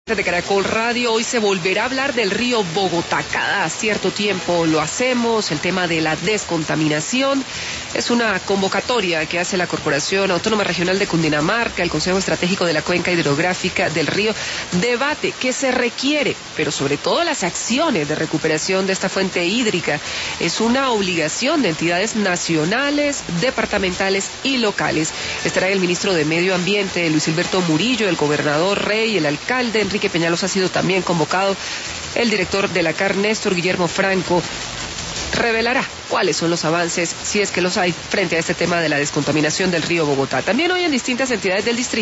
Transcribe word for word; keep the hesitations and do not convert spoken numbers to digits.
De Caracol Radio, hoy se volverá a hablar del río Bogotá. Cada cierto tiempo lo hacemos. El tema de la descontaminación es una convocatoria que hace la Corporación Autónoma Regional de Cundinamarca, el Consejo Estratégico de la Cuenca Hidrográfica del Río. Debate que se requiere, pero sobre todo las acciones de recuperación de esta fuente hídrica. Es una obligación de entidades nacionales, departamentales y locales. Estará el ministro de Medio Ambiente, Luis Alberto Murillo, el gobernador Rey, el alcalde Enrique Peñalos ha sido también convocado. El director de la C A R, Néstor Guillermo Franco, revelará cuáles son los avances, si es que los hay, frente a este tema de la descontaminación del río Bogotá. También hoy en distintas entidades del distrito